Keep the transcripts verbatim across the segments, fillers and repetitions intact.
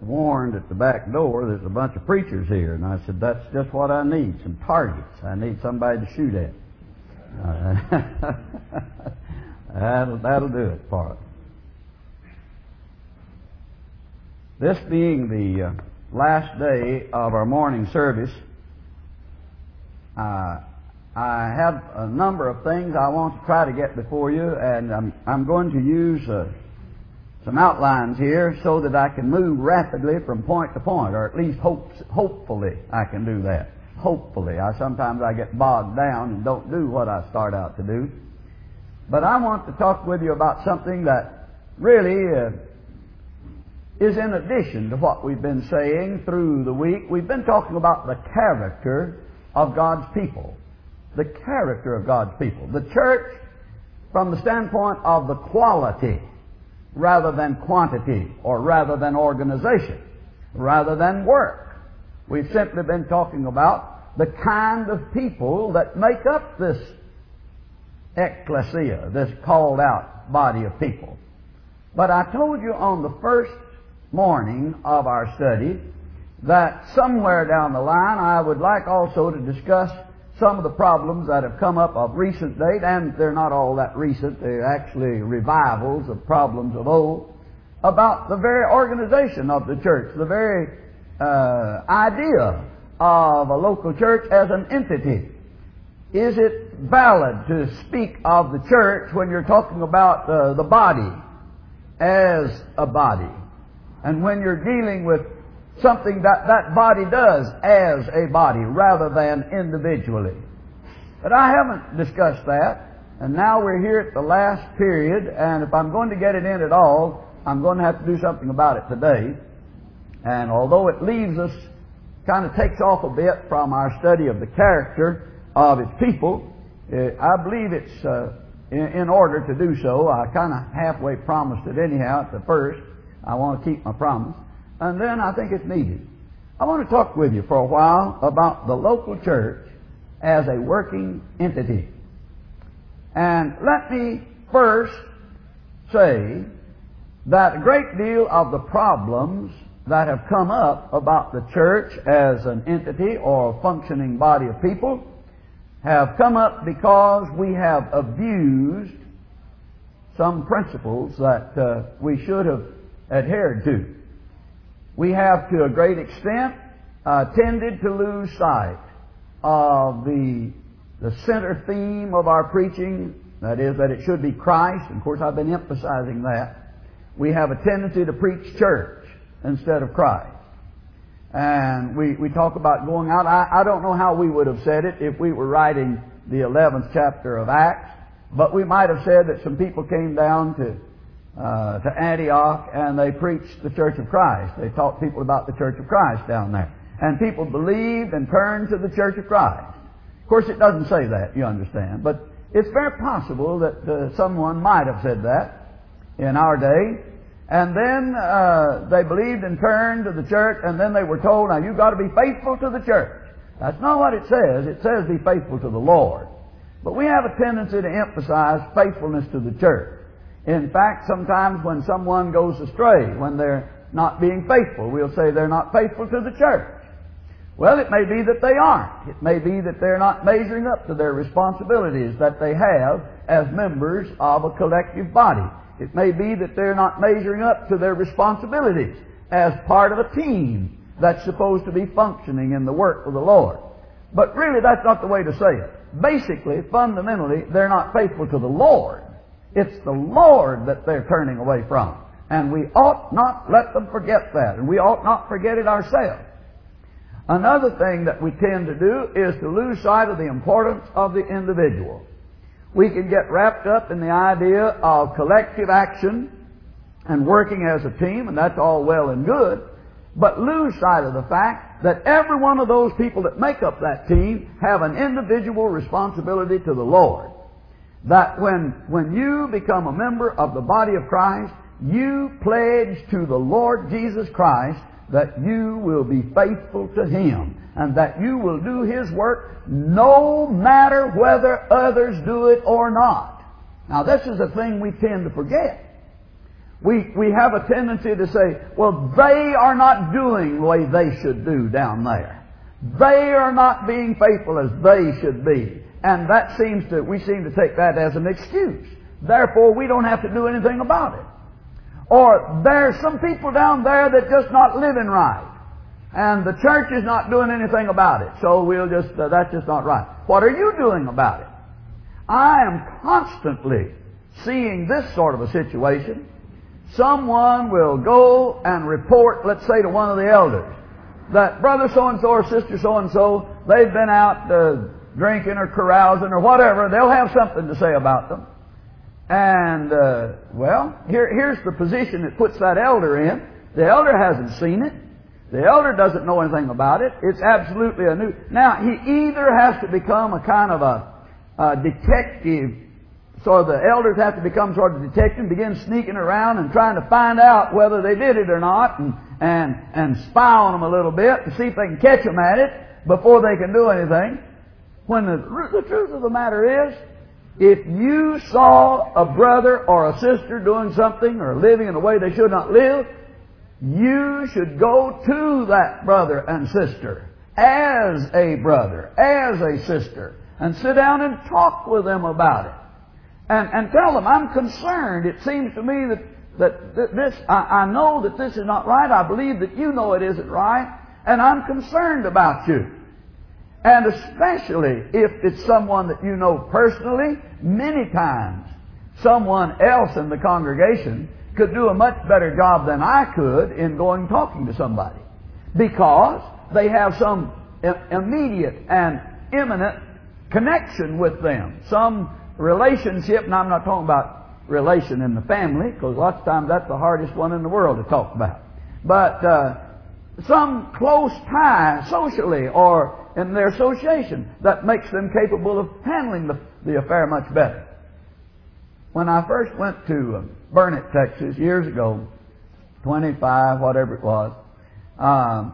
warned at the back door there's a bunch of preachers here, and I said, that's just what I need, some targets. I need somebody to shoot at. Uh, that'll, that'll do it for us. This being the uh, last day of our morning service, uh, I have a number of things I want to try to get before you, and I'm, I'm going to use uh, some outlines here so that I can move rapidly from point to point, or at least hope, hopefully I can do that. Hopefully. I sometimes I get bogged down and don't do what I start out to do. But I want to talk with you about something that really uh, is in addition to what we've been saying through the week. We've been talking about the character of God's people. The character of God's people. The church from the standpoint of the quality rather than quantity, or rather than organization, rather than work. We've simply been talking about the kind of people that make up this ecclesia, this called out body of people. But I told you on the first morning of our study that somewhere down the line I would like also to discuss some of the problems that have come up of recent date, and they're not all that recent, they're actually revivals of problems of old, about the very organization of the church, the very uh, idea of a local church as an entity. Is it valid to speak of the church when you're talking about uh, the body as a body, and when you're dealing with something that that body does as a body rather than individually? But I haven't discussed that, and now we're here at the last period, and if I'm going to get it in at all, I'm going to have to do something about it today. And although it leaves us, kind of takes off a bit from our study of the character of its people, I believe it's uh, in, in order to do so. I kind of halfway promised it anyhow at the first. I want to keep my promise. And then I think it's needed. I want to talk with you for a while about the local church as a working entity. And let me first say that a great deal of the problems that have come up about the church as an entity or a functioning body of people have come up because we have abused some principles that uh, we should have adhered to. We have, to a great extent, uh, tended to lose sight of the, the center theme of our preaching, that is, that it should be Christ. And of course, I've been emphasizing that. We have a tendency to preach church instead of Christ. And we, we talk about going out. I, I don't know how we would have said it if we were writing the eleventh chapter of Acts, but we might have said that some people came down to Uh, to Antioch, and they preached the Church of Christ. They taught people about the Church of Christ down there. And people believed and turned to the Church of Christ. Of course, it doesn't say that, you understand. But it's very possible that uh, someone might have said that in our day. And then uh, they believed and turned to the church, and then they were told, now you've got to be faithful to the church. That's not what it says. It says be faithful to the Lord. But we have a tendency to emphasize faithfulness to the church. In fact, sometimes when someone goes astray, when they're not being faithful, we'll say they're not faithful to the church. Well, it may be that they aren't. It may be that they're not measuring up to their responsibilities that they have as members of a collective body. It may be that they're not measuring up to their responsibilities as part of a team that's supposed to be functioning in the work of the Lord. But really, that's not the way to say it. Basically, fundamentally, they're not faithful to the Lord. It's the Lord that they're turning away from. And we ought not let them forget that. And we ought not forget it ourselves. Another thing that we tend to do is to lose sight of the importance of the individual. We can get wrapped up in the idea of collective action and working as a team, and that's all well and good, but lose sight of the fact that every one of those people that make up that team have an individual responsibility to the Lord. That when, when you become a member of the body of Christ, you pledge to the Lord Jesus Christ that you will be faithful to Him and that you will do His work no matter whether others do it or not. Now, this is a thing we tend to forget. We, we have a tendency to say, well, they are not doing the way they should do down there. They are not being faithful as they should be. And that seems to, we seem to take that as an excuse. Therefore, we don't have to do anything about it. Or, there's some people down there that just not living right. And the church is not doing anything about it. So we'll just, uh, that's just not right. What are you doing about it? I am constantly seeing this sort of a situation. Someone will go and report, let's say, to one of the elders, that brother so-and-so or sister so-and-so, they've been out uh, drinking or carousing or whatever. They'll have something to say about them. And, uh, well, here, here's the position it puts that elder in. The elder hasn't seen it. The elder doesn't know anything about it. It's absolutely a new... Now, he either has to become a kind of a, a detective, so the elders have to become sort of detective, begin sneaking around and trying to find out whether they did it or not, and, and, and spy on them a little bit to see if they can catch them at it before they can do anything. When the, the truth of the matter is, if you saw a brother or a sister doing something or living in a way they should not live, you should go to that brother and sister as a brother, as a sister, and sit down and talk with them about it. And, and tell them, I'm concerned. It seems to me that, that, that this, I, I know that this is not right. I believe that you know it isn't right. And I'm concerned about you. And especially if it's someone that you know personally, many times someone else in the congregation could do a much better job than I could in going talking to somebody, because they have some immediate and imminent connection with them, some relationship. And I'm not talking about relation in the family, because lots of times that's the hardest one in the world to talk about, but uh, some close tie socially or in their association that makes them capable of handling the, the affair much better. When I first went to uh, Burnett, Texas, years ago, twenty-five, whatever it was, um,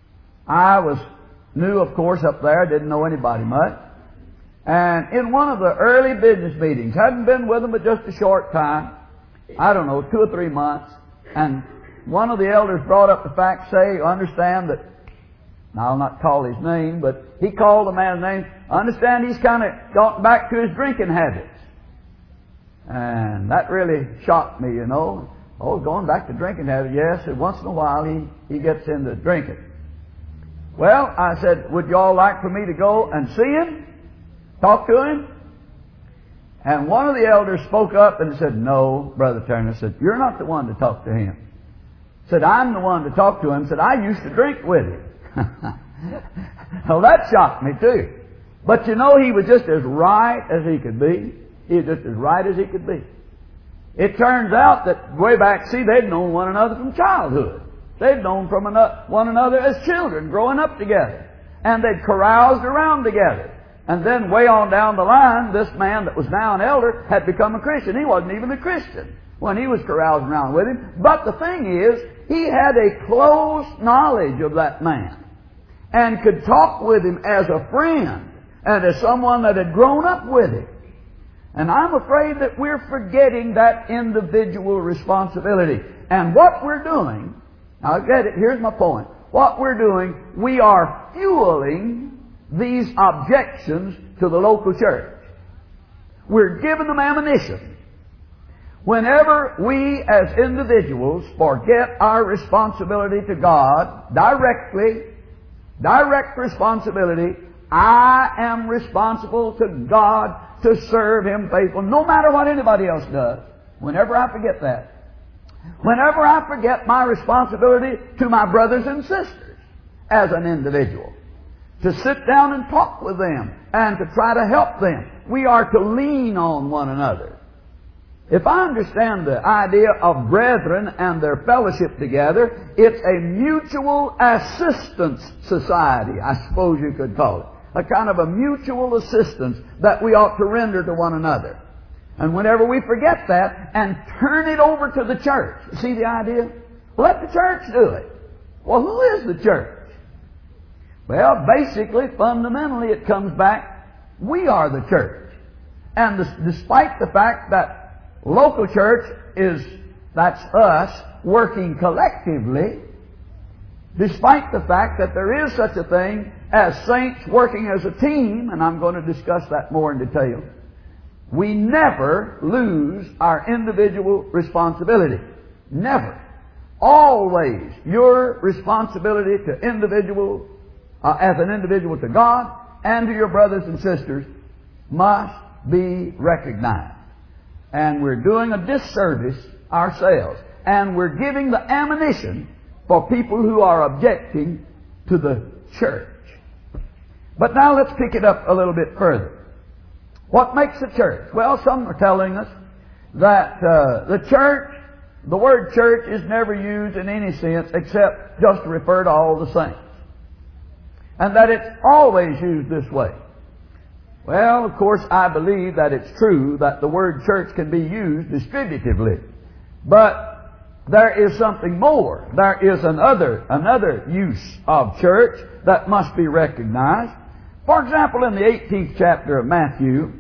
I was new, of course, up there, didn't know anybody much. And in one of the early business meetings, hadn't been with them but just a short time, I don't know, two or three months, and one of the elders brought up the fact, say, you understand that, now I'll not call his name, but he called the man's name, I understand he's kind of gotten back to his drinking habits. And that really shocked me, you know. Oh, going back to drinking habits, yes, and once in a while he, he gets into drinking. Well, I said, would you all like for me to go and see him? Talk to him? And one of the elders spoke up and said, no, Brother Turner, said, you're not the one to talk to him. Said, I'm the one to talk to him. Said, I used to drink with him. Well, that shocked me too. But you know, he was just as right as he could be. He was just as right as he could be. It turns out that way back, see, they'd known one another from childhood. They'd known from one another as children, growing up together. And they'd caroused around together. And then way on down the line, this man that was now an elder had become a Christian. He wasn't even a Christian when he was carousing around with him. But the thing is, he had a close knowledge of that man and could talk with him as a friend and as someone that had grown up with him. And I'm afraid that we're forgetting that individual responsibility. And what we're doing, now get it, here's my point. What we're doing, we are fueling these objections to the local church. We're giving them ammunition. Whenever we as individuals forget our responsibility to God directly, direct responsibility, I am responsible to God to serve Him faithful, no matter what anybody else does. Whenever I forget that. Whenever I forget my responsibility to my brothers and sisters as an individual. To sit down and talk with them and to try to help them. We are to lean on one another. If I understand the idea of brethren and their fellowship together, it's a mutual assistance society, I suppose you could call it. A kind of a mutual assistance that we ought to render to one another. And whenever we forget that and turn it over to the church, see the idea? Let the church do it. Well, who is the church? Well, basically, fundamentally, it comes back, we are the church. And this, despite the fact that local church is That's us working collectively, despite the fact that there is such a thing as saints working as a team, and I'm going to discuss that more in detail. We never lose our individual responsibility. Never. Always your responsibility to individual, uh, as an individual to God and to your brothers and sisters must be recognized. And we're doing a disservice ourselves. And we're giving the ammunition for people who are objecting to the church. But now let's pick it up a little bit further. What makes a church? Well, some are telling us that uh, the church, the word church is never used in any sense except just to refer to all the saints. And that it's always used this way. Well, of course, I believe that it's true that the word church can be used distributively. But there is something more. There is another, another use of church that must be recognized. For example, in the eighteenth chapter of Matthew,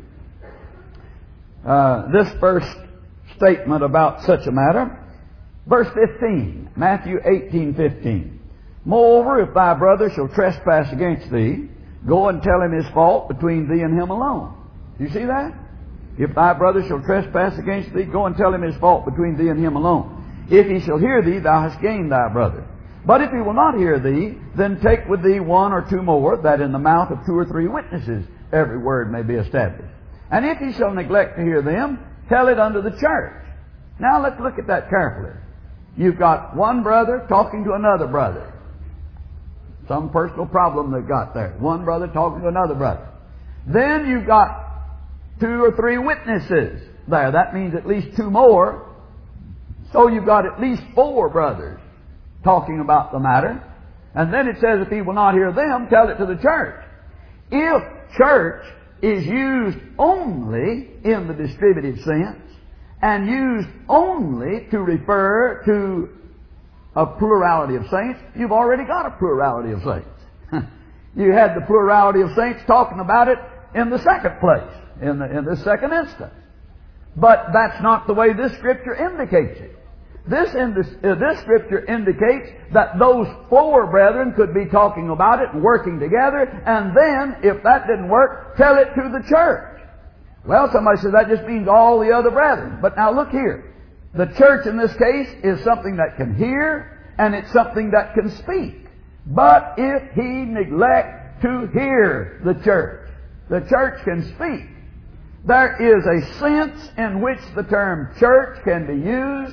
uh, this first statement about such a matter, verse fifteen, Matthew eighteen fifteen. Moreover, if thy brother shall trespass against thee, go and tell him his fault between thee and him alone. Do you see that? If thy brother shall trespass against thee, go and tell him his fault between thee and him alone. If he shall hear thee, thou hast gained thy brother. But if he will not hear thee, then take with thee one or two more, that in the mouth of two or three witnesses every word may be established. And if he shall neglect to hear them, tell it unto the church. Now let's look at that carefully. You've got one brother talking to another brother. Some personal problem they've got there. One brother talking to another brother. Then you've got two or three witnesses there. That means at least two more. So you've got at least four brothers talking about the matter. And then it says, if he will not hear them, tell it to the church. If church is used only in the distributive sense, and used only to refer to a plurality of saints, you've already got a plurality of saints. You had the plurality of saints talking about it in the second place, in the, in the second instance. But that's not the way this Scripture indicates it. This, in this, uh, this Scripture indicates that those four brethren could be talking about it and working together, and then, if that didn't work, tell it to the church. Well, somebody says that just means all the other brethren. But now look here. The church in this case is something that can hear, and it's something that can speak. But if he neglect to hear the church, the church can speak. There is a sense in which the term church can be used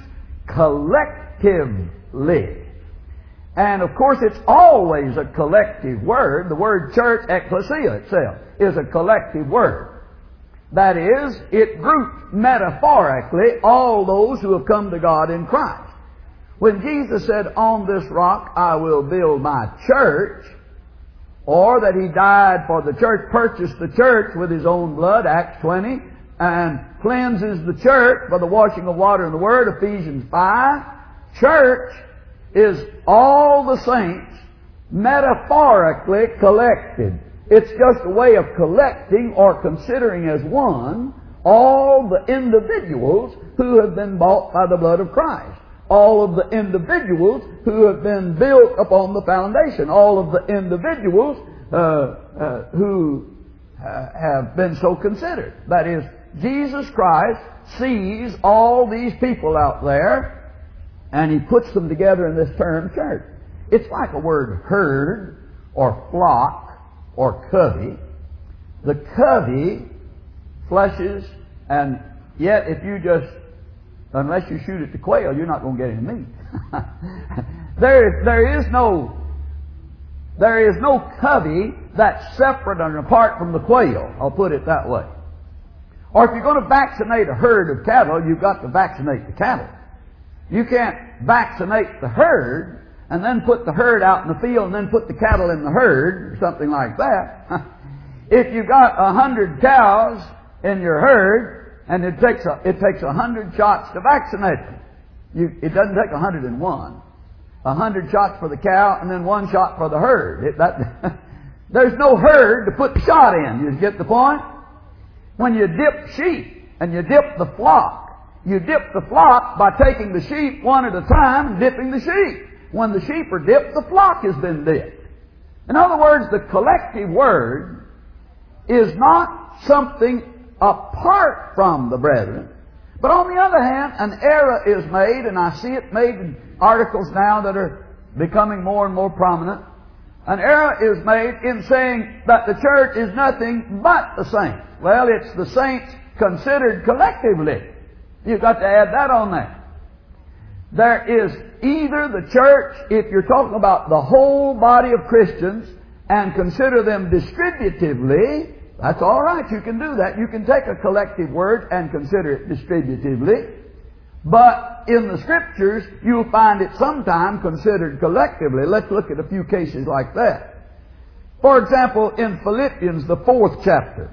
collectively. And of course it's always a collective word. The word church, ecclesia itself, is a collective word. That is, it groups metaphorically all those who have come to God in Christ. When Jesus said, on this rock I will build my church, or that He died for the church, purchased the church with His own blood, Acts twenty, and cleanses the church by the washing of water and the Word, Ephesians five. Church is all the saints metaphorically collected. It's just a way of collecting or considering as one all the individuals who have been bought by the blood of Christ. All of the individuals who have been built upon the foundation. All of the individuals uh, uh, who uh, have been so considered. That is, Jesus Christ sees all these people out there and He puts them together in this term church. It's like a word herd or flock or covey. The covey flushes, and yet if you just, unless you shoot at the quail, you're not going to get any meat. there, there is no, there is no covey that's separate and apart from the quail. I'll put it that way. Or if you're going to vaccinate a herd of cattle, you've got to vaccinate the cattle. You can't vaccinate the herd and then put the herd out in the field and then put the cattle in the herd, or something like that. If you've got a hundred cows in your herd, and it takes a, it takes a hundred shots to vaccinate them. You, it doesn't take a hundred and one. A hundred shots for the cow and then one shot for the herd. It, that, there's no herd to put the shot in. You get the point? When you dip sheep and you dip the flock You dip the flock by taking the sheep one at a time and dipping the sheep. When the sheep are dipped, the flock has been dipped. In other words, the collective word is not something apart from the brethren. But on the other hand, an error is made, and I see it made in articles now that are becoming more and more prominent. An error is made in saying that the church is nothing but the saints. Well, it's the saints considered collectively. You've got to add that on there. There is either the church, if you're talking about the whole body of Christians and consider them distributively, that's all right. You can do that. You can take a collective word and consider it distributively. But in the Scriptures, you'll find it sometimes considered collectively. Let's look at a few cases like that. For example, in Philippians, the fourth chapter.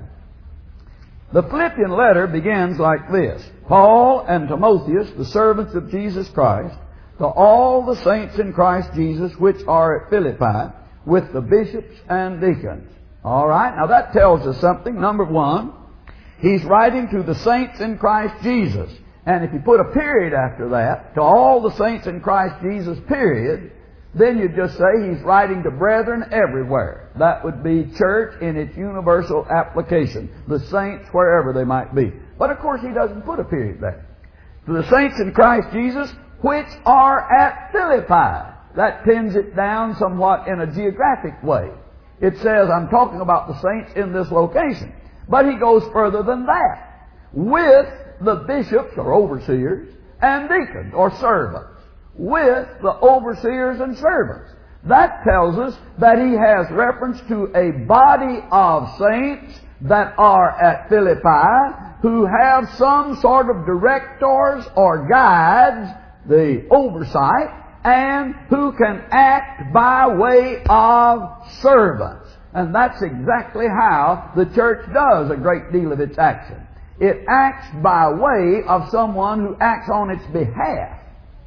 The Philippian letter begins like this. Paul and Timotheus, the servants of Jesus Christ, to all the saints in Christ Jesus which are at Philippi, with the bishops and deacons. All right, now that tells us something. Number one, he's writing to the saints in Christ Jesus. And if you put a period after that, to all the saints in Christ Jesus, period, then you just say he's writing to brethren everywhere. That would be church in its universal application. The saints wherever they might be. But of course he doesn't put a period there. To the saints in Christ Jesus, which are at Philippi. That pins it down somewhat in a geographic way. It says, I'm talking about the saints in this location. But he goes further than that. With the bishops or overseers and deacons or servants. With the overseers and servants. That tells us that he has reference to a body of saints that are at Philippi who have some sort of directors or guides, the oversight, and who can act by way of servants. And that's exactly how the church does a great deal of its action. It acts by way of someone who acts on its behalf.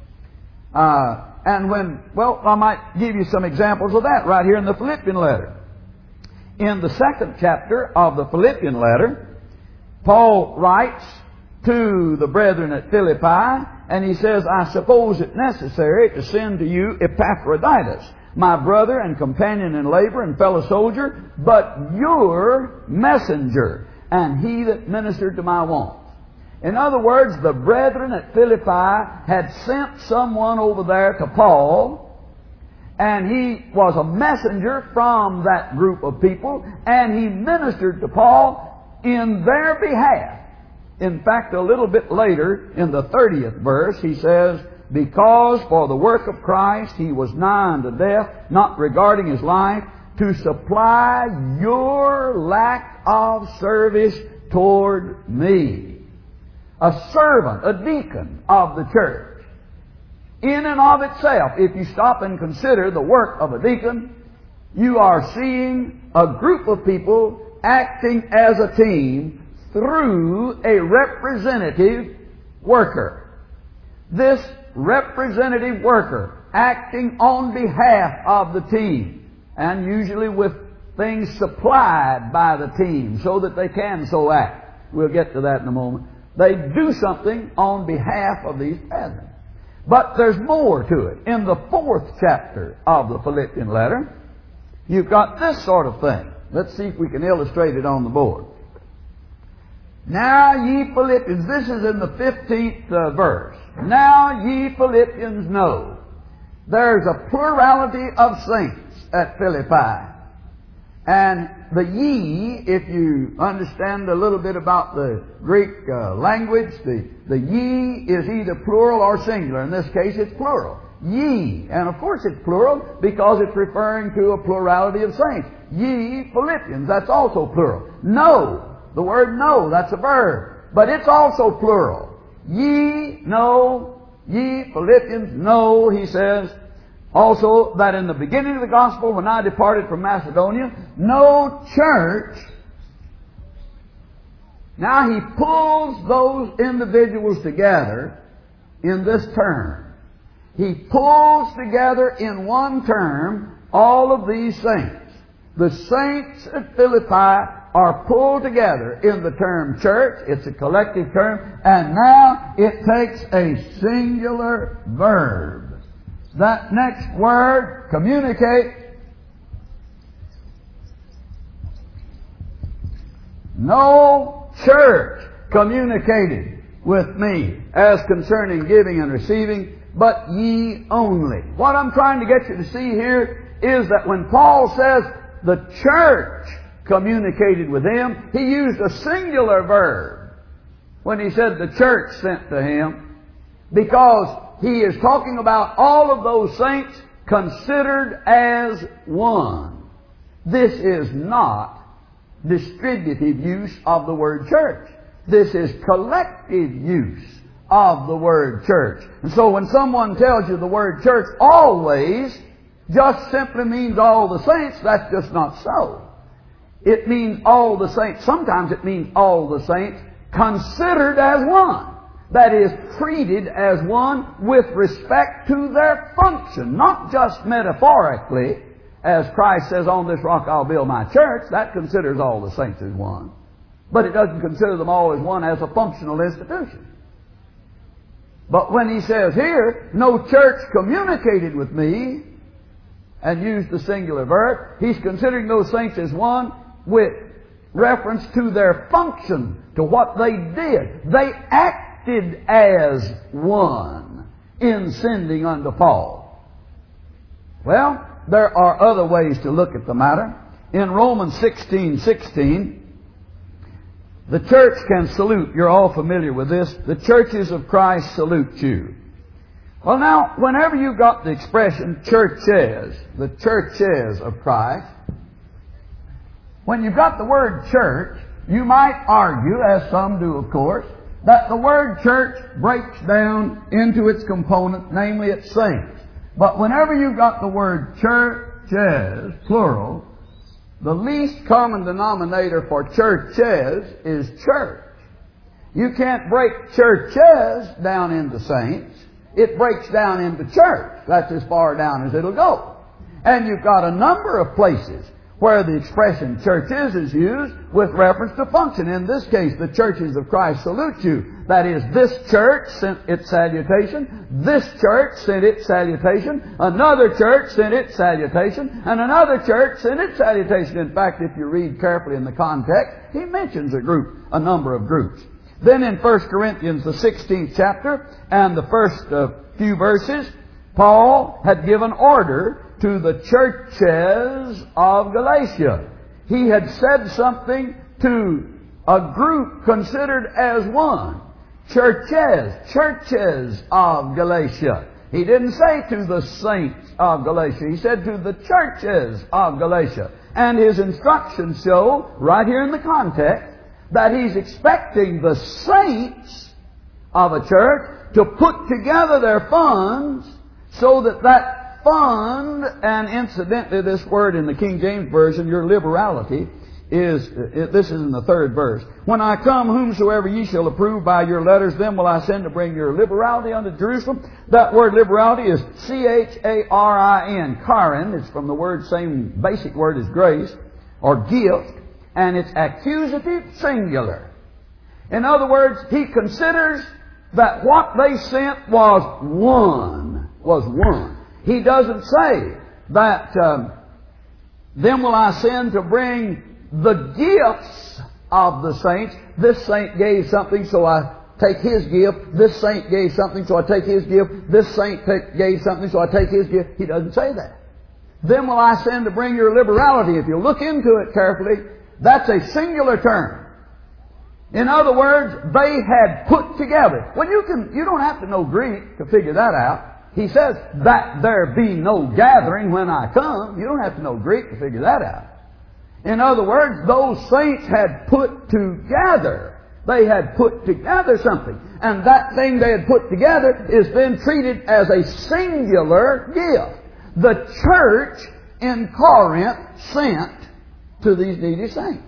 Uh, and when, well, I might give you some examples of that right here in the Philippian letter. In the second chapter of the Philippian letter, Paul writes to the brethren at Philippi, and he says, I suppose it necessary to send to you Epaphroditus, my brother and companion in labor and fellow soldier, but your messenger, and he that ministered to my wants. In other words, the brethren at Philippi had sent someone over there to Paul, and he was a messenger from that group of people, and he ministered to Paul in their behalf. In fact, a little bit later, in the thirtieth verse, he says, because for the work of Christ he was nigh unto death, not regarding his life, to supply your lack of service toward me. A servant, a deacon of the church. In and of itself, if you stop and consider the work of a deacon, you are seeing a group of people acting as a team through a representative worker. This representative worker acting on behalf of the team, and usually with things supplied by the team so that they can so act. We'll get to that in a moment. They do something on behalf of these brethren. But there's more to it. In the fourth chapter of the Philippian letter, you've got this sort of thing. Let's see if we can illustrate it on the board. Now ye Philippians, this is in the fifteenth uh, verse. Now ye Philippians know there's a plurality of saints at Philippi. And the ye, if you understand a little bit about the Greek uh, language, the, the ye is either plural or singular. In this case, it's plural. Ye. And of course it's plural because it's referring to a plurality of saints. Ye Philippians, that's also plural. Know, the word know, that's a verb. But it's also plural. Ye know, ye Philippians know, he says, also, that in the beginning of the gospel, when I departed from Macedonia, no church. Now he pulls those individuals together in this term. He pulls together in one term all of these saints. The saints at Philippi are pulled together in the term church. It's a collective term. And now it takes a singular verb. That next word, communicate. No church communicated with me as concerning giving and receiving, but ye only. What I'm trying to get you to see here is that when Paul says the church communicated with him, he used a singular verb when he said the church sent to him, because he is talking about all of those saints considered as one. This is not distributive use of the word church. This is collective use of the word church. And so when someone tells you the word church always just simply means all the saints, that's just not so. It means all the saints. Sometimes it means all the saints considered as one. That is, treated as one with respect to their function, not just metaphorically, as Christ says, on this rock I'll build my church. That considers all the saints as one. But it doesn't consider them all as one as a functional institution. But when he says here, no church communicated with me, and used the singular verb, he's considering those saints as one with reference to their function, to what they did. They acted as one in sending unto Paul. Well, there are other ways to look at the matter. In Romans sixteen sixteen, the church can salute. You're all familiar with this. The churches of Christ salute you. Well, now, whenever you've got the expression churches, the churches of Christ, when you've got the word church, you might argue, as some do of course, that the word church breaks down into its component, namely its saints. But whenever you've got the word churches, plural, the least common denominator for churches is church. You can't break churches down into saints. It breaks down into church. That's as far down as it'll go. And you've got a number of places where the expression churches is used with reference to function. In this case, the churches of Christ salute you. That is, this church sent its salutation, this church sent its salutation, another church sent its salutation, and another church sent its salutation. In fact, if you read carefully in the context, he mentions a group, a number of groups. Then in First Corinthians, the sixteenth chapter, and the first uh, few verses, Paul had given order to the churches of Galatia. He had said something to a group considered as one. Churches, churches of Galatia. He didn't say to the saints of Galatia. He said to the churches of Galatia. And his instructions show, right here in the context, that he's expecting the saints of a church to put together their funds so that that fund, and incidentally this word in the King James Version, your liberality, is, this is in the third verse. When I come, whomsoever ye shall approve by your letters, them will I send to bring your liberality unto Jerusalem. That word liberality is C H A R I N, charin. It's from the word, same basic word as grace, or gift. And it's accusative singular. In other words, he considers that what they sent was one. Was one. He doesn't say that, um, them will I send to bring the gifts of the saints. This saint gave something, so I take his gift. This saint gave something, so I take his gift. This saint take, gave something, so I take his gift. He doesn't say that. Them will I send to bring your liberality. If you look into it carefully, that's a singular term. In other words, they had put together. Well, you can, you don't have to know Greek to figure that out. He says, that there be no gathering when I come. You don't have to know Greek to figure that out. In other words, those saints had put together. They had put together something. And that thing they had put together is then treated as a singular gift. The church in Corinth sent to these needy saints.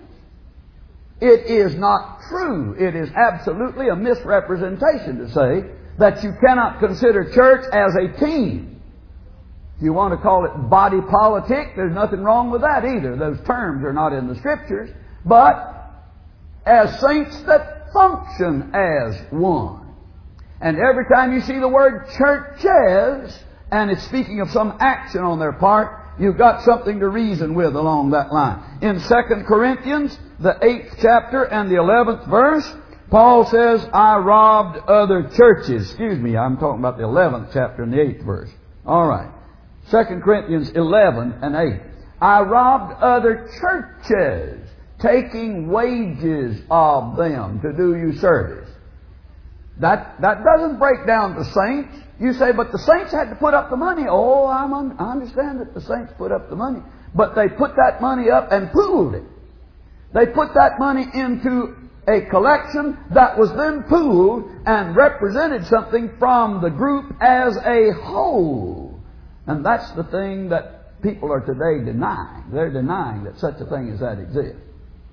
It is not true. It is absolutely a misrepresentation to say that you cannot consider church as a team. If you want to call it body politic, there's nothing wrong with that either. Those terms are not in the Scriptures. but as saints that function as one. And every time you see the word churches, and it's speaking of some action on their part, you've got something to reason with along that line. In Second Corinthians, the eighth chapter and the eleventh verse, Paul says, I robbed other churches. Excuse me, I'm talking about the eleventh chapter and the eighth verse. All right. Second Corinthians eleven and eight. I robbed other churches, taking wages of them to do you service. That, that doesn't break down to saints. You say, but the saints had to put up the money. Oh, I'm un- I understand that the saints put up the money. But they put that money up and pooled it. They put that money into a collection that was then pooled and represented something from the group as a whole. And that's the thing that people are today denying. They're denying that such a thing as that exists.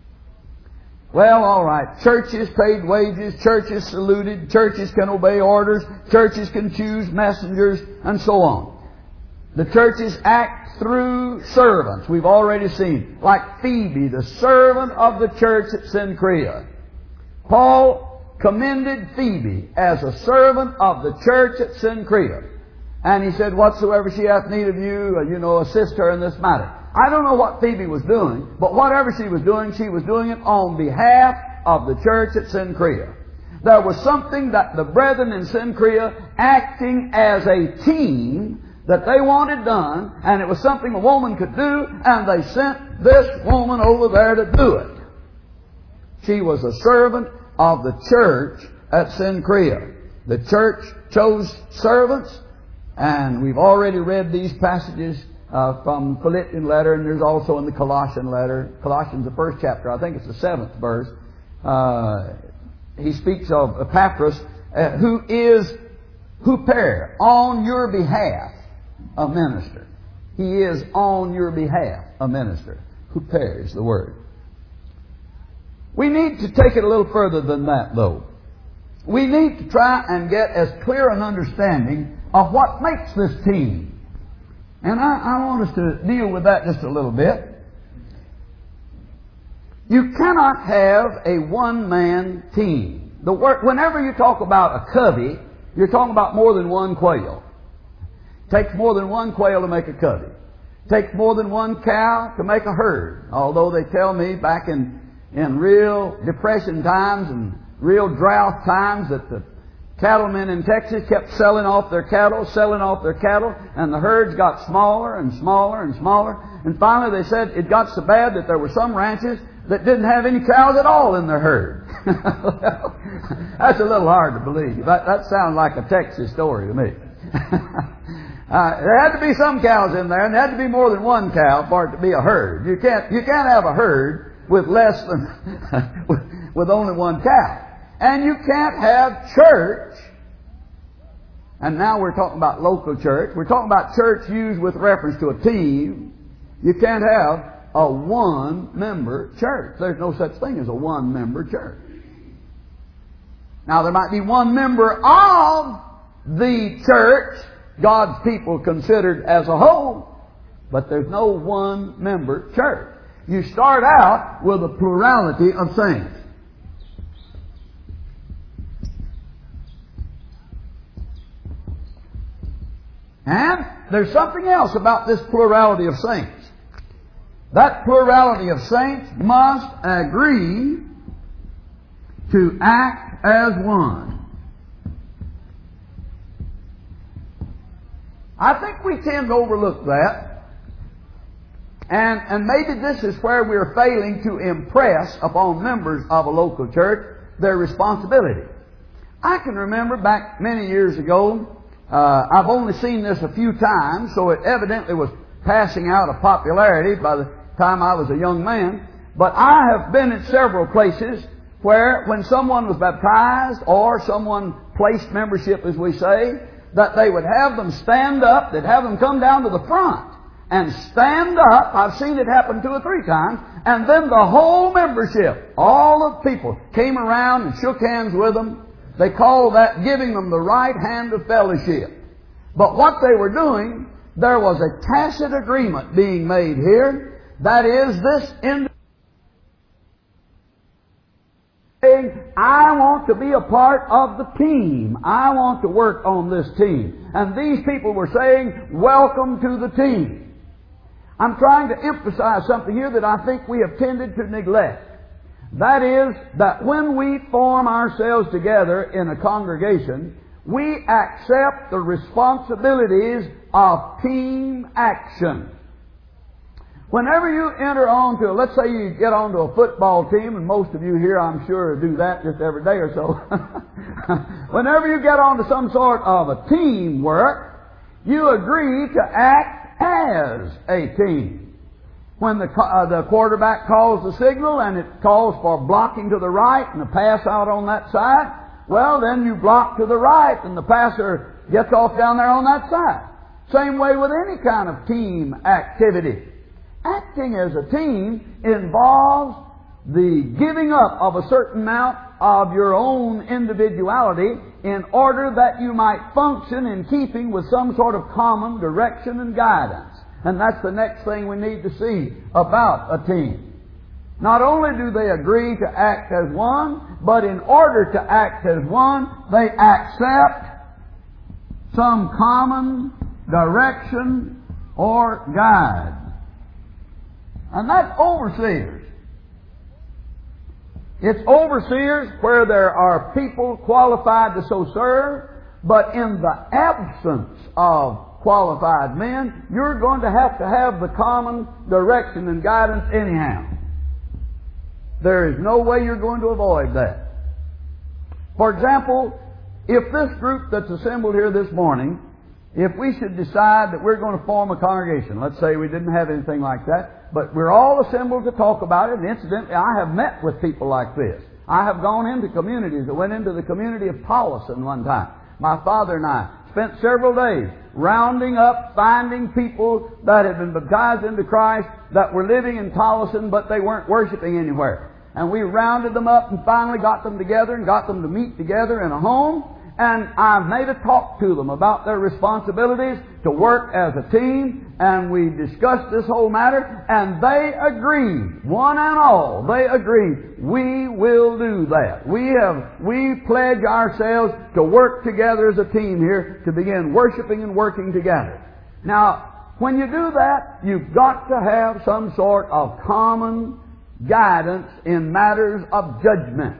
Well, all right. Churches paid wages. Churches saluted. Churches can obey orders. Churches can choose messengers, and so on. The churches act through servants. We've already seen, like Phoebe, the servant of the church at Cenchrea. Paul commended Phoebe as a servant of the church at Cenchrea. And he said, whatsoever she hath need of you, you know, assist her in this matter. I don't know what Phoebe was doing, but whatever she was doing, she was doing it on behalf of the church at Cenchrea. There was something that the brethren in Cenchrea, acting as a team, that they wanted done, and it was something a woman could do, and they sent this woman over there to do it. She was a servant of the church at Cenchrea. The church chose servants, and we've already read these passages uh, from the Philippian letter, and there's also in the Colossian letter. Colossians, the first chapter, I think it's the seventh verse. Uh, he speaks of Epaphras, uh, who is huper, on your behalf, a minister. He is on your behalf a minister. Huper is the word. We need to take it a little further than that, though. We need to try and get as clear an understanding of what makes this team. And I, I want us to deal with that just a little bit. You cannot have a one-man team. The word, whenever you talk about a covey, you're talking about more than one quail. It takes more than one quail to make a covey. It takes more than one cow to make a herd. Although they tell me back in, in real depression times and real drought times that the cattlemen in Texas kept selling off their cattle, selling off their cattle, and the herds got smaller and smaller and smaller. And finally they said it got so bad that there were some ranches that didn't have any cows at all in their herd. Well, that's a little hard to believe. That, that sounds like a Texas story to me. uh, there had to be some cows in there, and there had to be more than one cow for it to be a herd. You can't, you can't have a herd with less than, with, with only one cow. And you can't have church, and now we're talking about local church. We're talking about church used with reference to a team. You can't have a one-member church. There's no such thing as a one-member church. Now, there might be one member of the church, God's people considered as a whole, but there's no one-member church. You start out with a plurality of saints. And there's something else about this plurality of saints. That plurality of saints must agree to act as one. I think we tend to overlook that. And, and maybe this is where we're failing to impress upon members of a local church their responsibility. I can remember back many years ago, uh, I've only seen this a few times, so it evidently was passing out of popularity by the time I was a young man. But I have been in several places where when someone was baptized or someone placed membership, as we say, that they would have them stand up, they'd have them come down to the front and stand up. I've seen it happen two or three times. And then the whole membership, all the people, came around and shook hands with them. They called that giving them the right hand of fellowship. But what they were doing, there was a tacit agreement being made here. That is, this individual saying, I want to be a part of the team. I want to work on this team. And these people were saying, welcome to the team. I'm trying to emphasize something here that I think we have tended to neglect. That is, that when we form ourselves together in a congregation, we accept the responsibilities of team action. Whenever you enter onto, let's say you get onto a football team, and most of you here, I'm sure, do that just every day or so. Whenever you get onto some sort of a teamwork, you agree to act as a team. When the, uh, the quarterback calls the signal and it calls for blocking to the right and a pass out on that side, well, then you block to the right and the passer gets off down there on that side. Same way with any kind of team activity. Acting as a team involves the giving up of a certain amount of your own individuality in order that you might function in keeping with some sort of common direction and guidance. And that's the next thing we need to see about a team. Not only do they agree to act as one, but in order to act as one, they accept some common direction or guide. And that's overseers. It's overseers where there are people qualified to so serve, but in the absence of qualified men, you're going to have to have the common direction and guidance anyhow. There is no way you're going to avoid that. For example, if this group that's assembled here this morning, if we should decide that we're going to form a congregation, let's say we didn't have anything like that, but we're all assembled to talk about it, and incidentally, I have met with people like this. I have gone into communities. I went into the community of Tolleson one time. My father and I spent several days rounding up, finding people that had been baptized into Christ that were living in Tolleson, but they weren't worshiping anywhere. And we rounded them up and finally got them together and got them to meet together in a home. And I made a talk to them about their responsibilities to work as a team, and we discussed this whole matter, and they agreed, one and all, they agreed, we will do that. We have, we pledge ourselves to work together as a team here to begin worshiping and working together. Now, when you do that, you've got to have some sort of common guidance in matters of judgment.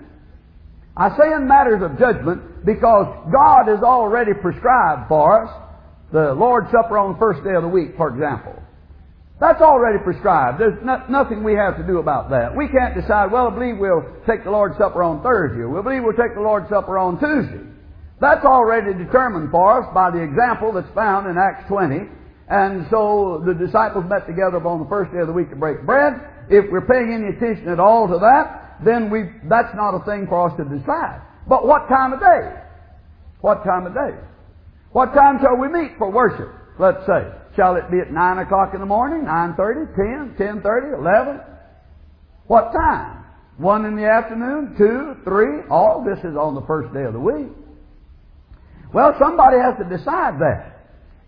I say in matters of judgment because God has already prescribed for us the Lord's Supper on the first day of the week, for example. That's already prescribed. There's no, nothing we have to do about that. We can't decide, well, I believe we'll take the Lord's Supper on Thursday, or we believe we'll take the Lord's Supper on Tuesday. That's already determined for us by the example that's found in Acts twenty. And so the disciples met together on the first day of the week to break bread. If we're paying any attention at all to that, then we that's not a thing for us to decide. But what time of day? What time of day? What time shall we meet for worship? Let's say. Shall it be at nine o'clock in the morning, nine thirty, ten, ten thirty, eleven? What time? One in the afternoon, two, three? All this is on the first day of the week. Well, somebody has to decide that.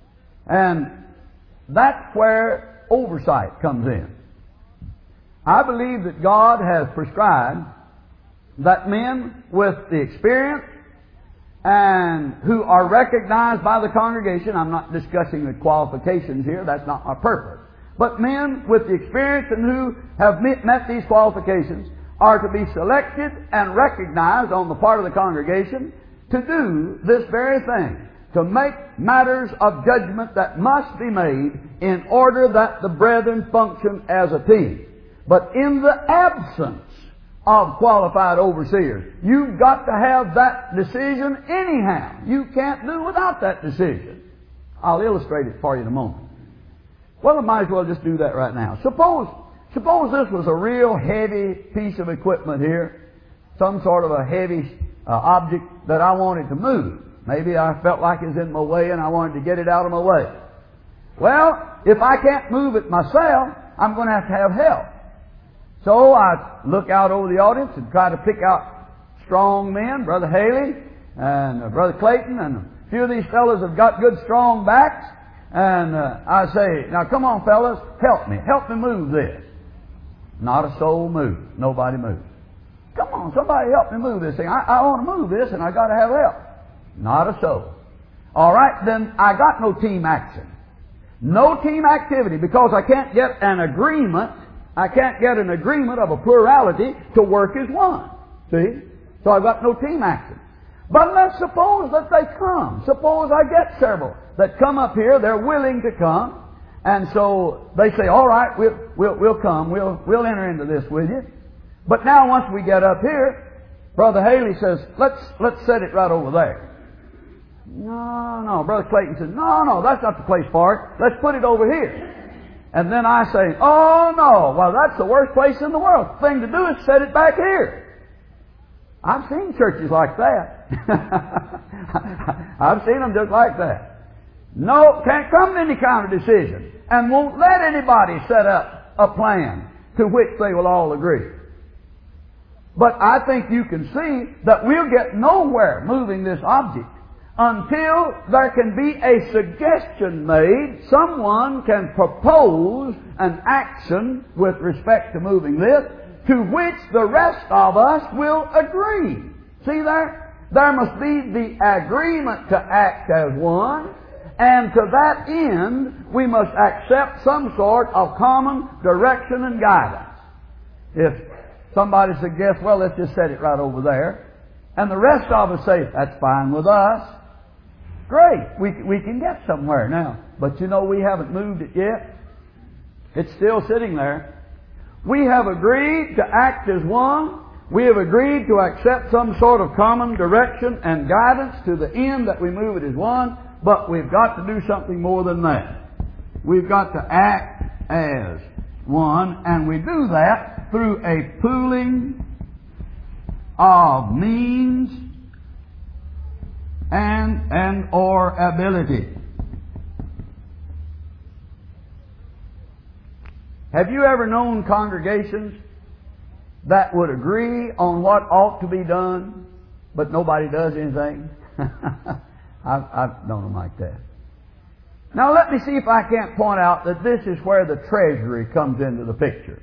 And that's where oversight comes in. I believe that God has prescribed that men with the experience and who are recognized by the congregation, I'm not discussing the qualifications here, that's not my purpose, but men with the experience and who have met, met these qualifications are to be selected and recognized on the part of the congregation to do this very thing, to make matters of judgment that must be made in order that the brethren function as a team. But in the absence of qualified overseers, you've got to have that decision anyhow. You can't do without that decision. I'll illustrate it for you in a moment. Well, I might as well just do that right now. Suppose, suppose this was a real heavy piece of equipment here, some sort of a heavy uh, object that I wanted to move. Maybe I felt like it was in my way and I wanted to get it out of my way. Well, if I can't move it myself, I'm going to have to have help. So I look out over the audience and try to pick out strong men, Brother Haley and uh, Brother Clayton, and a few of these fellows have got good strong backs. And uh, I say, now come on fellas, help me. Help me move this. Not a soul moves. Nobody moves. Come on, somebody help me move this thing. I, I want to move this and I got to have help. Not a soul. All right, then I got no team action. No team activity because I can't get an agreement. I can't get an agreement of a plurality to work as one. See? So I've got no team action. But let's suppose that they come. Suppose I get several that come up here. They're willing to come. And so they say, all right, we'll, we'll, we'll come. We'll, we'll enter into this with you. But now once we get up here, Brother Haley says, let's, let's set it right over there. No, no. Brother Clayton says, no, no, that's not the place for it. Let's put it over here. And then I say, oh, no, well, that's the worst place in the world. The thing to do is set it back here. I've seen churches like that. I've seen them just like that. No, can't come to any kind of decision and won't let anybody set up a plan to which they will all agree. But I think you can see that we'll get nowhere moving this object until there can be a suggestion made. Someone can propose an action with respect to moving this to which the rest of us will agree. See there? There must be the agreement to act as one, and to that end we must accept some sort of common direction and guidance. If somebody suggests, well, let's just set it right over there, and the rest of us say, that's fine with us, great, we, we can get somewhere now. But you know, we haven't moved it yet. It's still sitting there. We have agreed to act as one. We have agreed to accept some sort of common direction and guidance to the end that we move it as one. But we've got to do something more than that. We've got to act as one. And we do that through a pooling of means and and or ability. Have you ever known congregations that would agree on what ought to be done, but nobody does anything? I've, I've known them like that. Now let me see if I can't point out that this is where the treasury comes into the picture.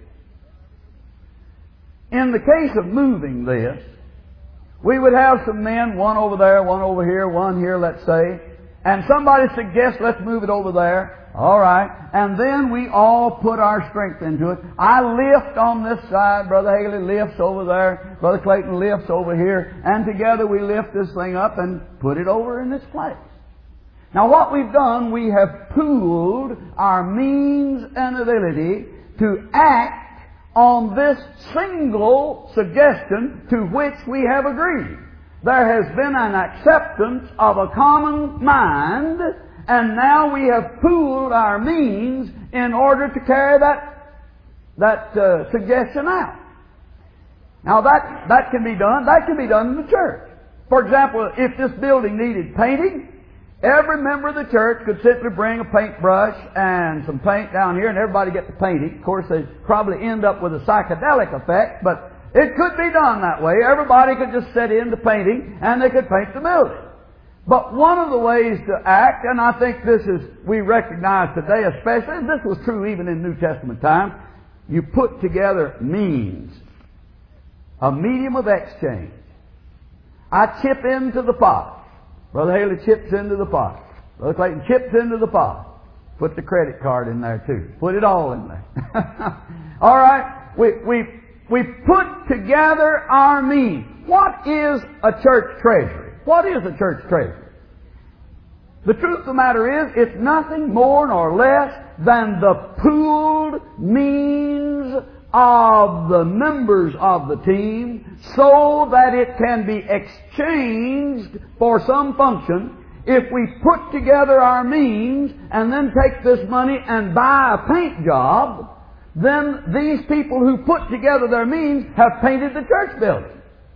In the case of moving this, we would have some men, one over there, one over here, one here, let's say, and somebody suggests, let's move it over there. All right. And then we all put our strength into it. I lift on this side. Brother Haley lifts over there. Brother Clayton lifts over here. And together we lift this thing up and put it over in its place. Now what we've done, we have pooled our means and ability to act on this single suggestion to which we have agreed. There has been an acceptance of a common mind, and now we have pooled our means in order to carry that, that uh, suggestion out. Now that, that can be done, that can be done in the church. For example, if this building needed painting, every member of the church could simply bring a paintbrush and some paint down here and everybody get the painting. Of course, they'd probably end up with a psychedelic effect, but it could be done that way. Everybody could just set in the painting and they could paint the building. But one of the ways to act, and I think this is, we recognize today especially, and this was true even in New Testament times, you put together means, a medium of exchange. I chip into the pot. Brother Haley chips into the pot. Brother Clayton chips into the pot. Put the credit card in there too. Put it all in there. All right? We, we, we put together our means. What is a church treasury? What is a church treasury? The truth of the matter is, it's nothing more nor less than the pooled means of the members of the team so that it can be exchanged for some function. If we put together our means and then take this money and buy a paint job, then these people who put together their means have painted the church building.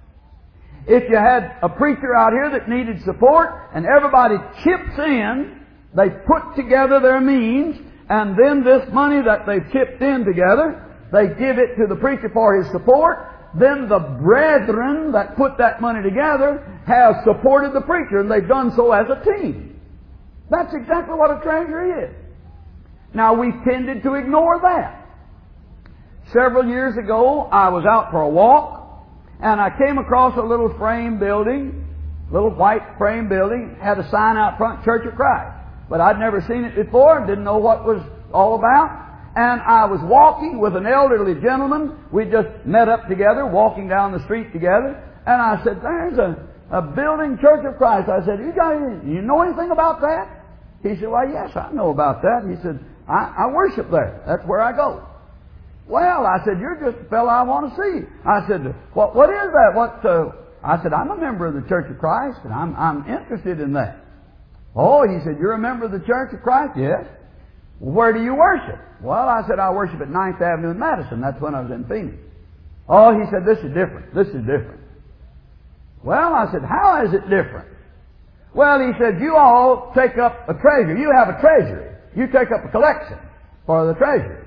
If you had a preacher out here that needed support and everybody chips in, they put together their means, and then this money that they've chipped in together, they give it to the preacher for his support, then the brethren that put that money together have supported the preacher, and they've done so as a team. That's exactly what a treasury is. Now, we've tended to ignore that. Several years ago, I was out for a walk, and I came across a little frame building, little white frame building, had a sign out front, Church of Christ. But I'd never seen it before and didn't know what it was all about. And I was walking with an elderly gentleman. We just met up together, walking down the street together. And I said, there's a, a building, Church of Christ. I said, you guys, you know anything about that? He said, well, yes, I know about that. He said, I, I worship there. That's where I go. Well, I said, you're just the fellow I want to see. I said, what, what is that? What? Uh, I said, I'm a member of the Church of Christ, and I'm, I'm interested in that. Oh, he said, you're a member of the Church of Christ? Yes. Well, where do you worship? Well, I said, I worship at ninth Avenue in Madison. That's when I was in Phoenix. Oh, he said, this is different. This is different. Well, I said, how is it different? Well, he said, you all take up a treasury. You have a treasury. You take up a collection for the treasury.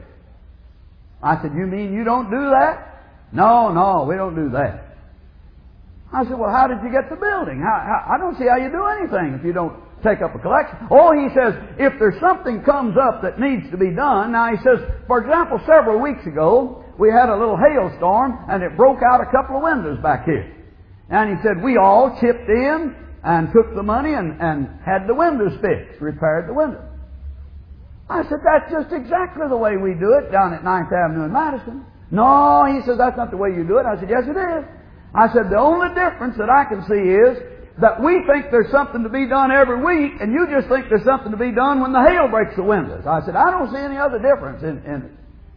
I said, you mean you don't do that? No, no, we don't do that. I said, well, how did you get the building? How, how, I don't see how you do anything if you don't take up a collection. Oh, he says, if there's something comes up that needs to be done. Now, he says, for example, several weeks ago, we had a little hailstorm, and it broke out a couple of windows back here. And he said, we all chipped in and took the money and, and had the windows fixed, repaired the windows. I said, that's just exactly the way we do it down at ninth Avenue in Madison. No, he says, that's not the way you do it. I said, yes, it is. I said, the only difference that I can see is that we think there's something to be done every week, and you just think there's something to be done when the hail breaks the windows. I said, I don't see any other difference in, in it.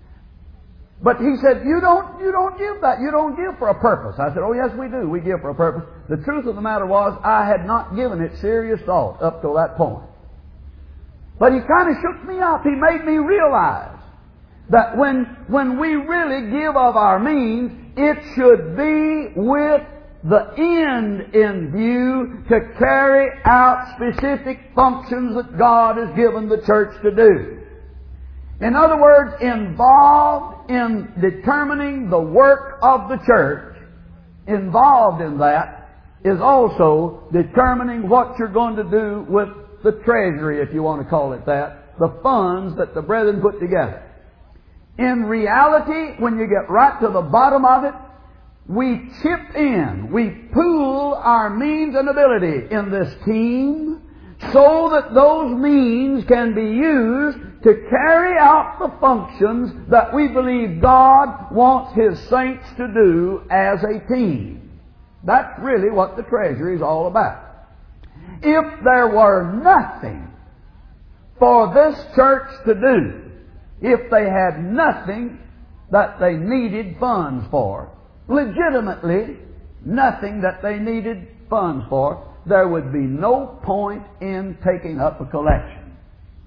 But he said, you don't, you don't give that. You don't give for a purpose. I said, oh, yes, we do. We give for a purpose. The truth of the matter was, I had not given it serious thought up till that point. But he kind of shook me up. He made me realize that when, when we really give of our means, it should be with the end in view to carry out specific functions that God has given the church to do. In other words, involved in determining the work of the church, involved in that is also determining what you're going to do with the treasury, if you want to call it that, the funds that the brethren put together. In reality, when you get right to the bottom of it, we chip in, we pool our means and ability in this team so that those means can be used to carry out the functions that we believe God wants His saints to do as a team. That's really what the treasury is all about. If there were nothing for this church to do, if they had nothing that they needed funds for, legitimately nothing that they needed funds for, there would be no point in taking up a collection.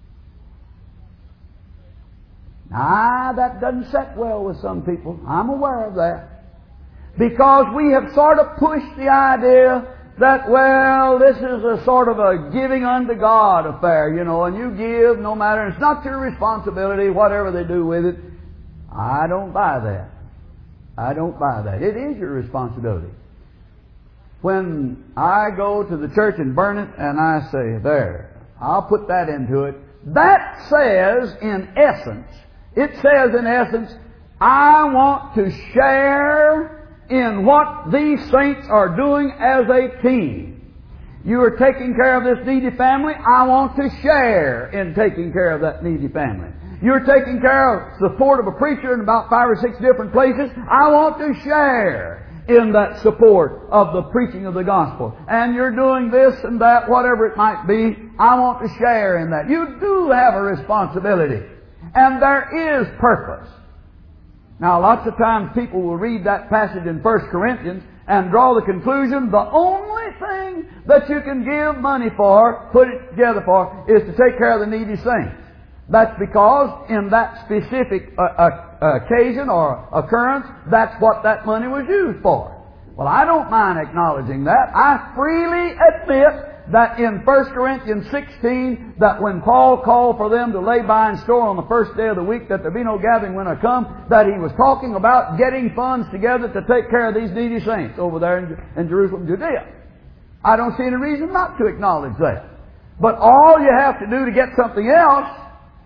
Now, that doesn't sit well with some people. I'm aware of that. Because we have sort of pushed the idea that, well, this is a sort of a giving unto God affair, you know, and you give no matter, it's not your responsibility, whatever they do with it. I don't buy that. I don't buy that. It is your responsibility. When I go to the church and burn it and I say, there, I'll put that into it, that says, in essence, it says in essence, I want to share in what these saints are doing as a team. You are taking care of this needy family. I want to share in taking care of that needy family. You're taking care of support of a preacher in about five or six different places. I want to share in that support of the preaching of the gospel. And you're doing this and that, whatever it might be. I want to share in that. You do have a responsibility. And there is purpose. Now, lots of times people will read that passage in First Corinthians and draw the conclusion the only thing that you can give money for, put it together for, is to take care of the needy saints. That's because in that specific uh, uh, occasion or occurrence, that's what that money was used for. Well, I don't mind acknowledging that. I freely admit that in First Corinthians sixteen, that when Paul called for them to lay by and store on the first day of the week, that there be no gathering when I come, that he was talking about getting funds together to take care of these needy saints over there in, in Jerusalem, Judea. I don't see any reason not to acknowledge that. But all you have to do to get something else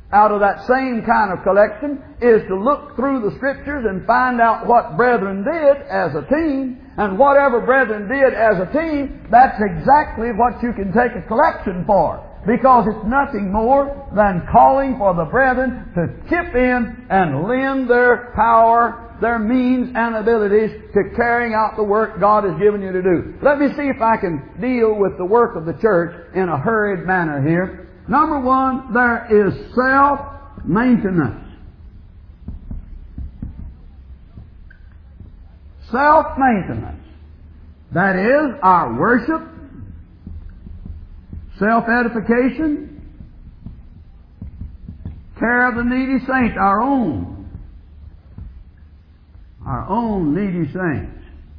out of that same kind of collection is to look through the Scriptures and find out what brethren did as a team. And whatever brethren did as a team, that's exactly what you can take a collection for. Because it's nothing more than calling for the brethren to chip in and lend their power, their means and abilities to carrying out the work God has given you to do. Let me see if I can deal with the work of the church in a hurried manner here. Number one, there is self-maintenance. Self-maintenance. That is our worship, self-edification, care of the needy saints, our own, our own needy saints.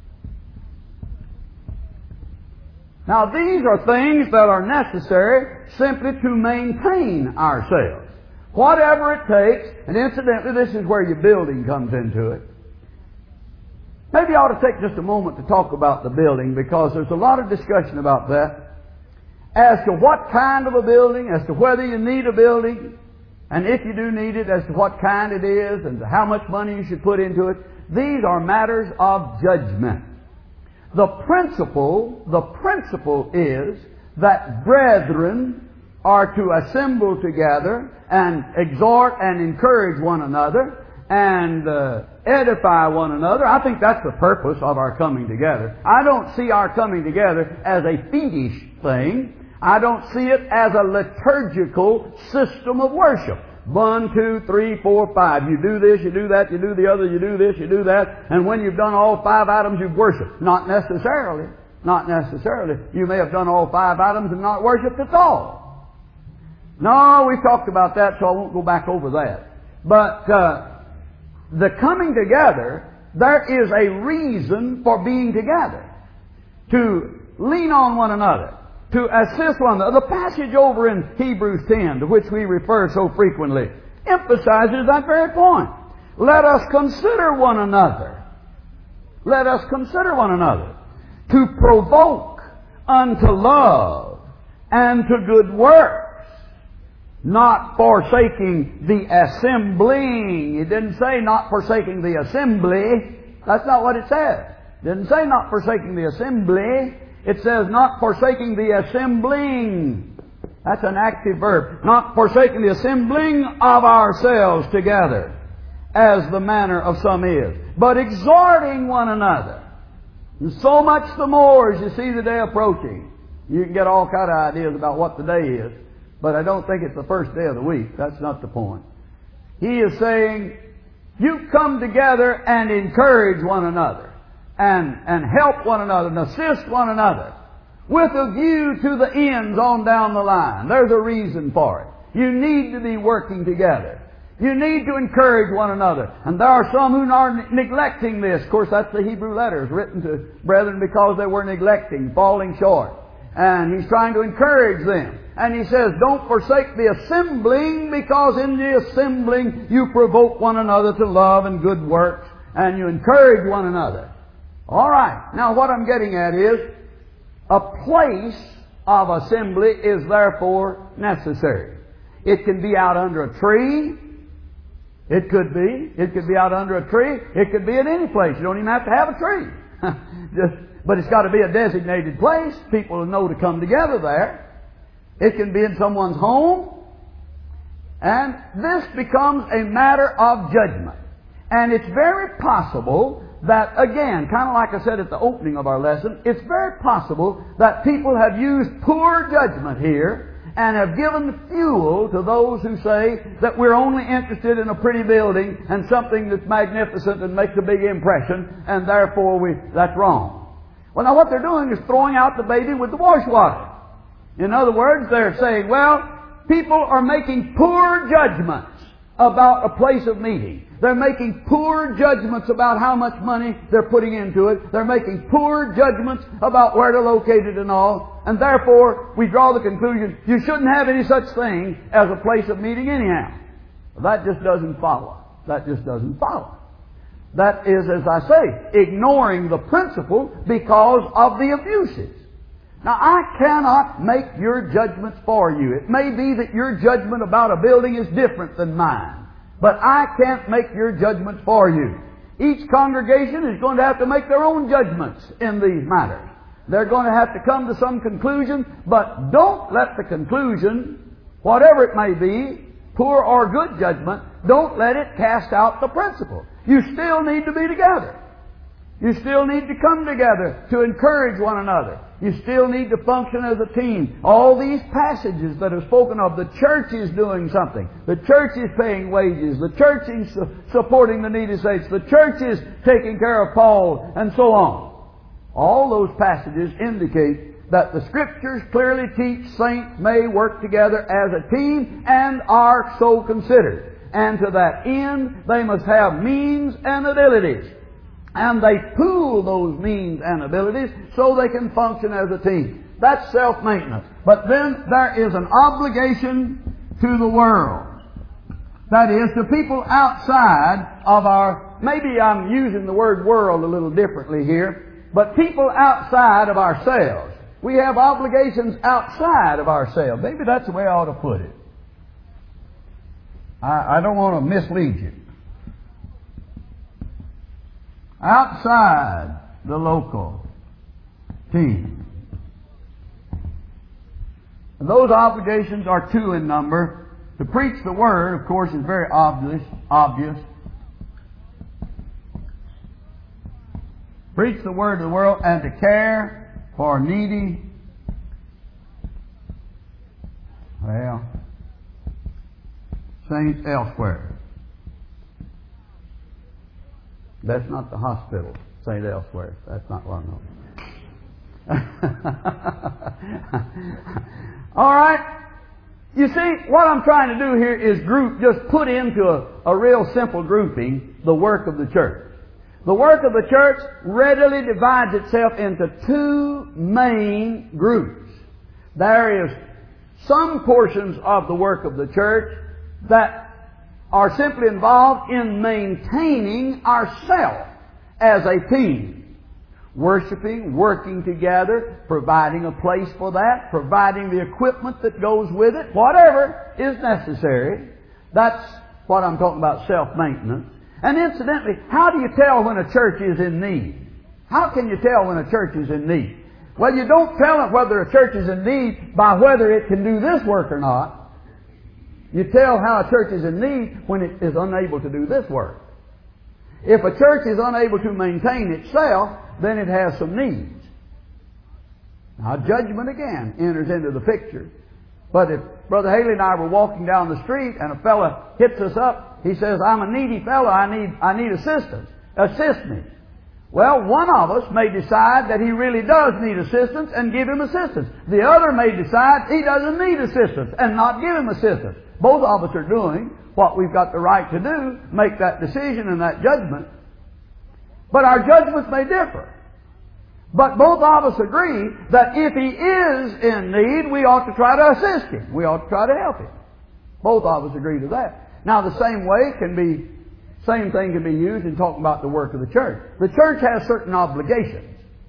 Now these are things that are necessary simply to maintain ourselves. Whatever it takes, and incidentally this is where your building comes into it. Maybe I ought to take just a moment to talk about the building, because there's a lot of discussion about that. As to what kind of a building, as to whether you need a building, and if you do need it, as to what kind it is, and to how much money you should put into it. These are matters of judgment. The principle, the principle is that brethren are to assemble together and exhort and encourage one another and uh, edify one another. I think that's the purpose of our coming together. I don't see our coming together as a fetish thing. I don't see it as a liturgical system of worship. One, two, three, four, five. You do this, you do that, you do the other, you do this, you do that. And when you've done all five items, you've worshiped. Not necessarily. Not necessarily. You may have done all five items and not worshiped at all. No, we talked about that, so I won't go back over that. But uh, the coming together, there is a reason for being together. To lean on one another. To assist one another. The passage over in Hebrews ten, to which we refer so frequently, emphasizes that very point. Let us consider one another. Let us consider one another. To provoke unto love and to good works, not forsaking the assembling. It didn't say not forsaking the assembly. That's not what it says. It didn't say not forsaking the assembly. It says not forsaking the assembling. That's an active verb. Not forsaking the assembling of ourselves together, as the manner of some is, but exhorting one another. And so much the more as you see the day approaching. You can get all kind of ideas about what the day is, but I don't think it's the first day of the week. That's not the point. He is saying, you come together and encourage one another. And, and help one another and assist one another with a view to the ends on down the line. There's a reason for it. You need to be working together. You need to encourage one another. And there are some who are neglecting this. Of course, that's the Hebrew letters written to brethren because they were neglecting, falling short. And he's trying to encourage them. And he says, don't forsake the assembling, because in the assembling you provoke one another to love and good works, and you encourage one another. All right. Now what I'm getting at is, a place of assembly is therefore necessary. It can be out under a tree. It could be. It could be out under a tree. It could be at any place. You don't even have to have a tree. Just, but it's got to be a designated place. People will know to come together there. It can be in someone's home. And this becomes a matter of judgment. And it's very possible that, again, kind of like I said at the opening of our lesson, it's very possible that people have used poor judgment here and have given fuel to those who say that we're only interested in a pretty building and something that's magnificent and makes a big impression, and therefore we that's wrong. Well, now what they're doing is throwing out the baby with the wash water. In other words, they're saying, well, people are making poor judgments about a place of meeting. They're making poor judgments about how much money they're putting into it. They're making poor judgments about where to locate it and all. And therefore, we draw the conclusion, you shouldn't have any such thing as a place of meeting anyhow. Well, that just doesn't follow. That just doesn't follow. That is, as I say, ignoring the principle because of the abuses. Now, I cannot make your judgments for you. It may be that your judgment about a building is different than mine, but I can't make your judgments for you. Each congregation is going to have to make their own judgments in these matters. They're going to have to come to some conclusion, but don't let the conclusion, whatever it may be, poor or good judgment, don't let it cast out the principle. You still need to be together. You still need to come together to encourage one another. You still need to function as a team. All these passages that are spoken of, the church is doing something. The church is paying wages. The church is su- supporting the needy saints. The church is taking care of Paul, and so on. All those passages indicate that the Scriptures clearly teach saints may work together as a team and are so considered. And to that end, they must have means and abilities. And they pool those means and abilities so they can function as a team. That's self-maintenance. But then there is an obligation to the world. That is, to people outside of our, maybe I'm using the word world a little differently here, but people outside of ourselves. We have obligations outside of ourselves. Maybe that's the way I ought to put it. I, I don't want to mislead you. Outside the local team. And those obligations are two in number. To preach the Word, of course, is very obvious. obvious. Preach the Word to the world, and to care for needy, well, saints elsewhere. That's not the hospital, Saint Elsewhere. That's not what I know. All right. You see, what I'm trying to do here is group, just put into a, a real simple grouping, the work of the church. The work of the church readily divides itself into two main groups. There is some portions of the work of the church that are simply involved in maintaining ourselves as a team. Worshiping, working together, providing a place for that, providing the equipment that goes with it, whatever is necessary. That's what I'm talking about, self-maintenance. And incidentally, how do you tell when a church is in need? How can you tell when a church is in need? Well, you don't tell it whether a church is in need by whether it can do this work or not. You tell how a church is in need when it is unable to do this work. If a church is unable to maintain itself, then it has some needs. Now, judgment again enters into the picture. But if Brother Haley and I were walking down the street and a fella hits us up, he says, "I'm a needy fellow, I need, I need assistance. Assist me." Well, one of us may decide that he really does need assistance and give him assistance. The other may decide he doesn't need assistance and not give him assistance. Both of us are doing what we've got the right to do, make that decision and that judgment. But our judgments may differ. But both of us agree that if he is in need, we ought to try to assist him. We ought to try to help him. Both of us agree to that. Now, the same way can be, same thing can be used in talking about the work of the church. The church has certain obligations.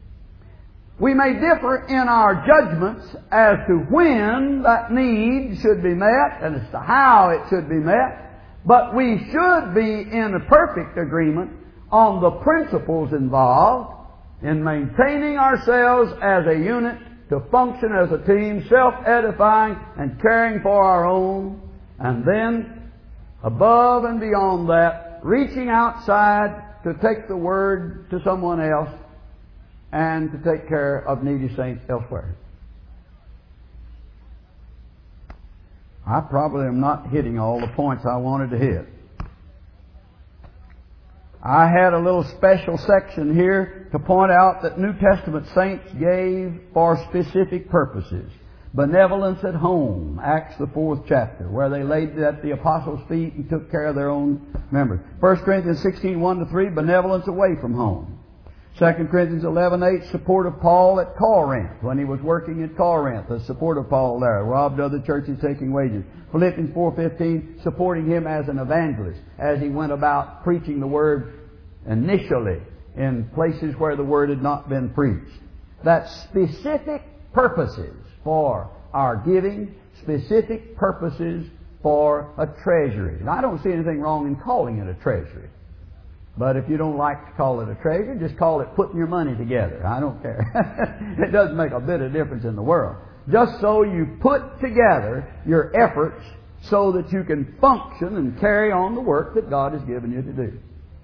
We may differ in our judgments as to when that need should be met and as to how it should be met, but we should be in a perfect agreement on the principles involved in maintaining ourselves as a unit to function as a team, self-edifying and caring for our own, and then above and beyond that, reaching outside to take the Word to someone else and to take care of needy saints elsewhere. I probably am not hitting all the points I wanted to hit. I had a little special section here to point out that New Testament saints gave for specific purposes. Benevolence at home, Acts the fourth chapter, where they laid it at the apostles' feet and took care of their own members. First Corinthians sixteen, one to three, benevolence away from home. Second Corinthians eleven, eight, support of Paul at Corinth, when he was working at Corinth, the support of Paul there, robbed other churches taking wages. Philippians four fifteen, supporting him as an evangelist, as he went about preaching the Word initially in places where the Word had not been preached. That specific purposes for our giving, specific purposes for a treasury. And I don't see anything wrong in calling it a treasury. But if you don't like to call it a treasury, just call it putting your money together. I don't care. It doesn't make a bit of difference in the world. Just so you put together your efforts so that you can function and carry on the work that God has given you to do.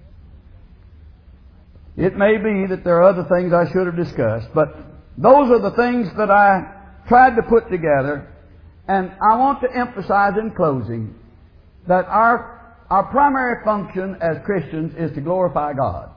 It may be that there are other things I should have discussed, but those are the things that I tried to put together. And I want to emphasize in closing that our Our primary function as Christians is to glorify God.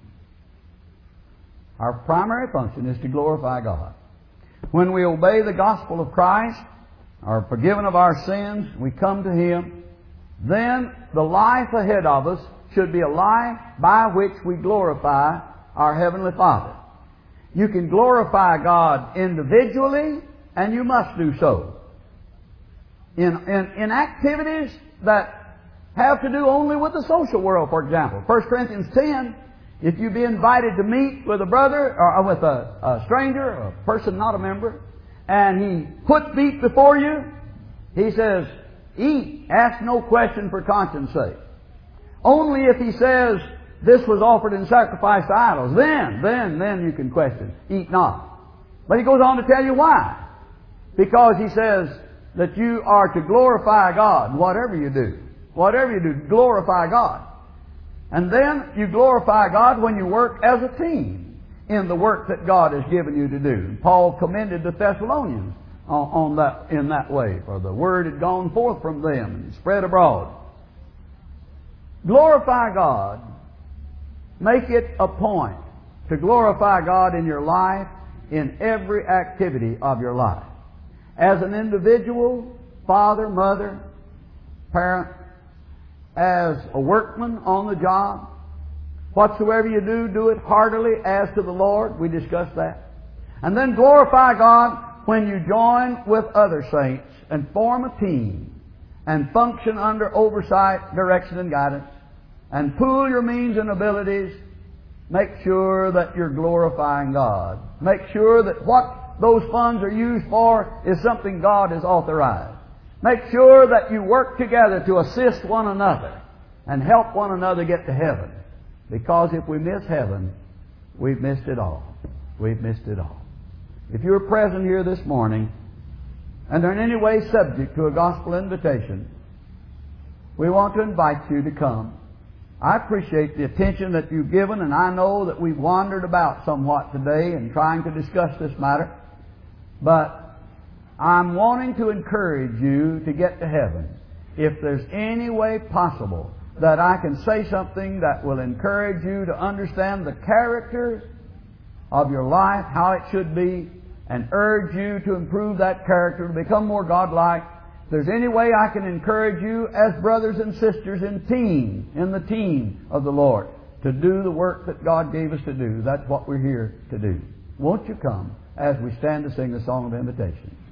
Our primary function is to glorify God. When we obey the gospel of Christ, are forgiven of our sins, we come to Him, then the life ahead of us should be a life by which we glorify our Heavenly Father. You can glorify God individually, and you must do so. In, in, in activities that have to do only with the social world, for example. First Corinthians ten, if you be invited to meet with a brother, or with a, a stranger, or a person not a member, and he puts meat before you, he says, eat, ask no question for conscience sake. Only if he says, this was offered in sacrifice to idols, then, then, then you can question, eat not. But he goes on to tell you why. Because he says that you are to glorify God, whatever you do. Whatever you do, glorify God. And then you glorify God when you work as a team in the work that God has given you to do. Paul commended the Thessalonians on, on that, in that way, for the word had gone forth from them and spread abroad. Glorify God. Make it a point to glorify God in your life, in every activity of your life. As an individual, father, mother, parent, as a workman on the job, whatsoever you do, do it heartily as to the Lord. We discussed that. And then glorify God when you join with other saints and form a team and function under oversight, direction, and guidance, and pool your means and abilities. Make sure that you're glorifying God. Make sure that what those funds are used for is something God has authorized. Make sure that you work together to assist one another and help one another get to heaven. Because if we miss heaven, we've missed it all. We've missed it all. If you're present here this morning and are in any way subject to a gospel invitation, we want to invite you to come. I appreciate the attention that you've given, and I know that we've wandered about somewhat today in trying to discuss this matter. But I'm wanting to encourage you to get to heaven. If there's any way possible that I can say something that will encourage you to understand the character of your life, how it should be, and urge you to improve that character, to become more godlike, if there's any way I can encourage you as brothers and sisters in team, in the team of the Lord, to do the work that God gave us to do, that's what we're here to do. Won't you come as we stand to sing the song of invitation?